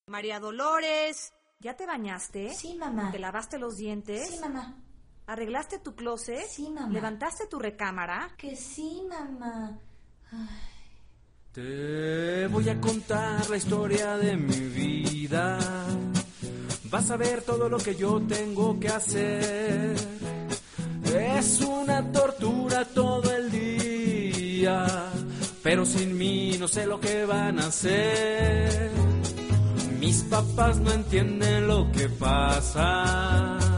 María Dolores, ¿ya te bañaste? Sí, mamá. ¿Te lavaste los dientes? Sí, mamá. ¿Arreglaste tu closet? Sí, mamá. ¿Levantaste tu recámara? Que sí, mamá. Ay. Te voy a contar la historia de mi vida. Vas a ver todo lo que yo tengo que hacer. Es una tortura todo el día, pero sin mí no sé lo que van a hacer. Mis papás no entienden lo que pasa.